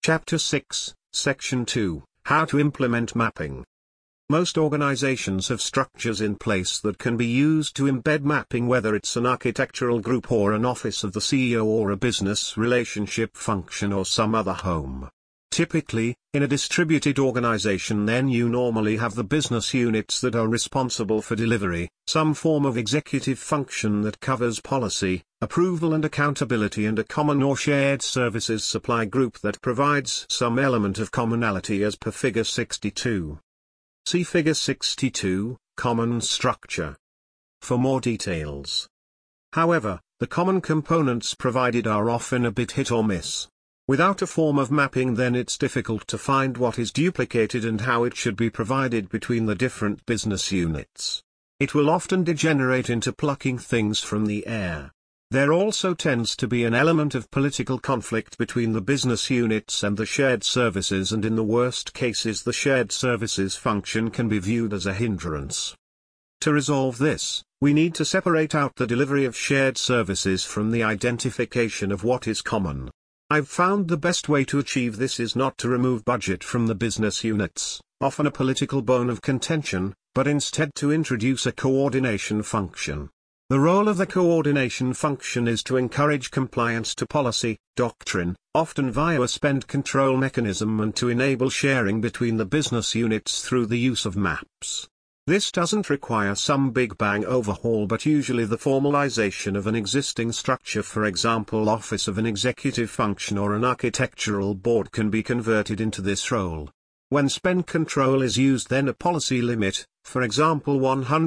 Chapter 6, Section 2, How to Implement Mapping. Most organizations have structures in place that can be used to embed mapping, whether it's an architectural group or an office of the CEO or a business relationship function or some other home. Typically, in a distributed organization then you normally have the business units that are responsible for delivery, some form of executive function that covers policy, approval and accountability, and a common or shared services supply group that provides some element of commonality as per Figure 62. See Figure 62, Common Structure, for more details. However, the common components provided are often a bit hit or miss. Without a form of mapping then it's difficult to find what is duplicated and how it should be provided between the different business units. It will often degenerate into plucking things from the air. There also tends to be an element of political conflict between the business units and the shared services, and in the worst cases the shared services function can be viewed as a hindrance. To resolve this, we need to separate out the delivery of shared services from the identification of what is common. I've found the best way to achieve this is not to remove budget from the business units, often a political bone of contention, but instead to introduce a coordination function. The role of the coordination function is to encourage compliance to policy, doctrine, often via a spend control mechanism, and to enable sharing between the business units through the use of maps. This doesn't require some big bang overhaul, but usually the formalization of an existing structure, for example office of an executive function or an architectural board, can be converted into this role. When spend control is used then a policy limit, for example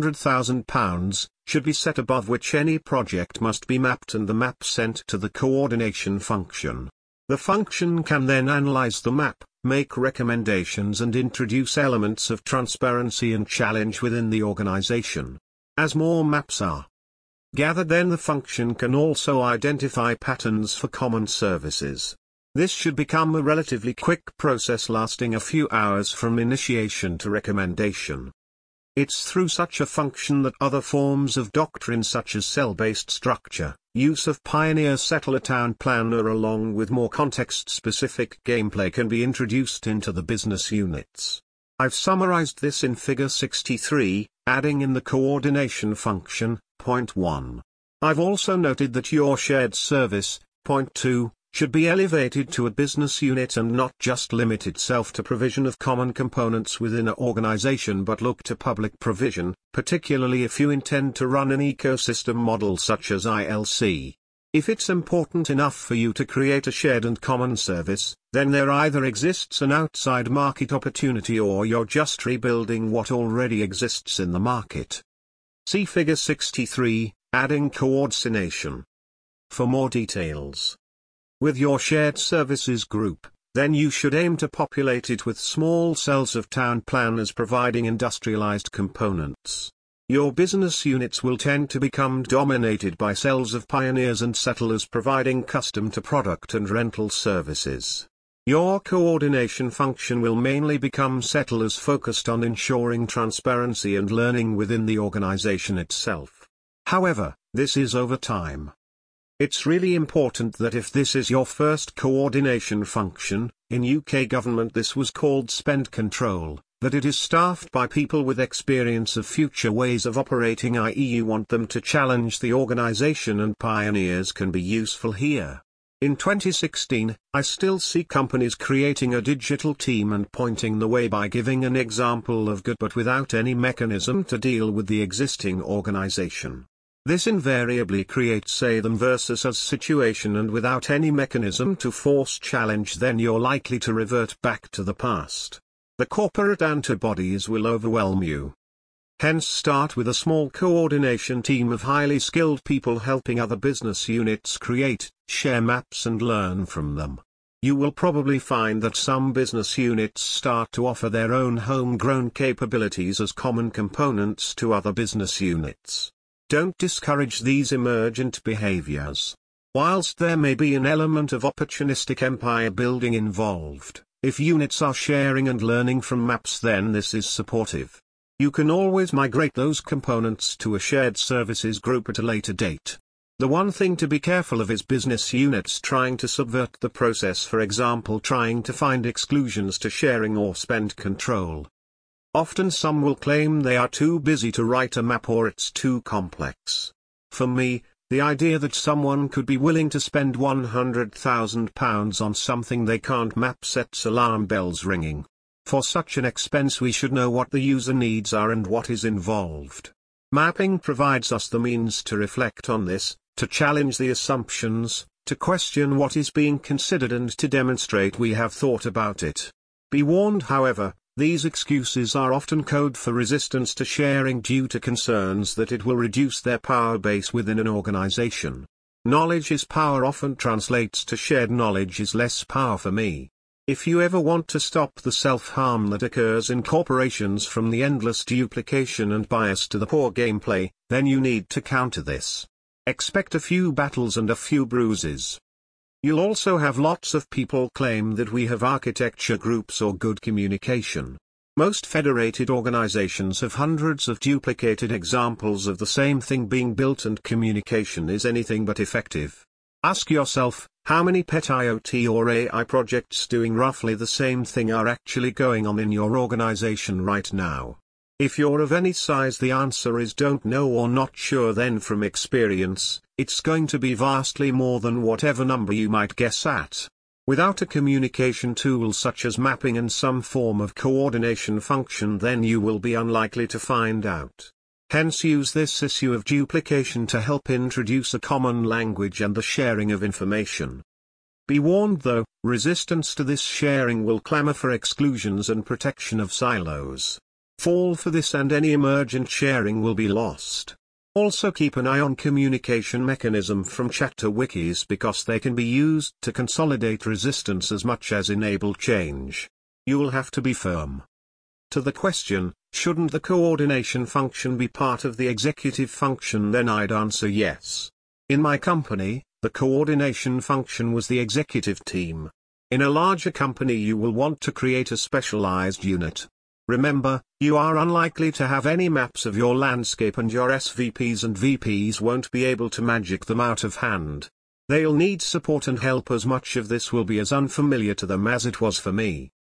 £100,000, should be set above which any project must be mapped and the map sent to the coordination function. The function can then analyze the map, make recommendations and introduce elements of transparency and challenge within the organization. As more maps are gathered then the function can also identify patterns for common services. This should become a relatively quick process lasting a few hours from initiation to recommendation. It's through such a function that other forms of doctrine such as cell-based structure, use of pioneer settler town planner along with more context-specific gameplay can be introduced into the business units. I've summarized this in Figure 63, adding in the coordination function, point 1. I've also noted that your shared service, point 2, should be elevated to a business unit and not just limit itself to provision of common components within an organization, but look to public provision, particularly if you intend to run an ecosystem model such as ILC. If it's important enough for you to create a shared and common service, then there either exists an outside market opportunity or you're just rebuilding what already exists in the market. See Figure 63, Adding Coordination, for more details. With your shared services group, then you should aim to populate it with small cells of town planners providing industrialized components. Your business units will tend to become dominated by cells of pioneers and settlers providing custom-to-product and rental services. Your coordination function will mainly become settlers focused on ensuring transparency and learning within the organization itself. However, this is over time. It's really important that if this is your first coordination function, in UK government this was called spend control, that it is staffed by people with experience of future ways of operating, i.e. you want them to challenge the organization, and pioneers can be useful here. In 2016, I still see companies creating a digital team and pointing the way by giving an example of good but without any mechanism to deal with the existing organization. This invariably creates a them versus us situation, and without any mechanism to force challenge then you're likely to revert back to the past. The corporate antibodies will overwhelm you. Hence start with a small coordination team of highly skilled people helping other business units create, share maps and learn from them. You will probably find that some business units start to offer their own homegrown capabilities as common components to other business units. Don't discourage these emergent behaviors. Whilst there may be an element of opportunistic empire building involved, if units are sharing and learning from maps then this is supportive. You can always migrate those components to a shared services group at a later date. The one thing to be careful of is business units trying to subvert the process, for example trying to find exclusions to sharing or spend control. Often some will claim they are too busy to write a map or it's too complex. For me, the idea that someone could be willing to spend £100,000 on something they can't map sets alarm bells ringing. For such an expense we should know what the user needs are and what is involved. Mapping provides us the means to reflect on this, to challenge the assumptions, to question what is being considered and to demonstrate we have thought about it. Be warned, however, these excuses are often code for resistance to sharing due to concerns that it will reduce their power base within an organization. Knowledge is power often translates to shared knowledge is less power for me. If you ever want to stop the self-harm that occurs in corporations from the endless duplication and bias to the poor gameplay, then you need to counter this. Expect a few battles and a few bruises. You'll also have lots of people claim that we have architecture groups or good communication. Most federated organizations have hundreds of duplicated examples of the same thing being built and communication is anything but effective. Ask yourself, how many pet IoT or AI projects doing roughly the same thing are actually going on in your organization right now? If you're of any size the answer is don't know or not sure, then from experience, it's going to be vastly more than whatever number you might guess at. Without a communication tool such as mapping and some form of coordination function, then you will be unlikely to find out. Hence use this issue of duplication to help introduce a common language and the sharing of information. Be warned though, resistance to this sharing will clamor for exclusions and protection of silos. Fall for this and any emergent sharing will be lost. Also keep an eye on communication mechanism from chat to wikis because they can be used to consolidate resistance as much as enable change. You will have to be firm. To the question, shouldn't the coordination function be part of the executive function, then I'd answer yes. In my company, the coordination function was the executive team. In a larger company you will want to create a specialized unit. Remember, you are unlikely to have any maps of your landscape and your SVPs and VPs won't be able to magic them out of hand. They'll need support and help as much of this will be as unfamiliar to them as it was for me.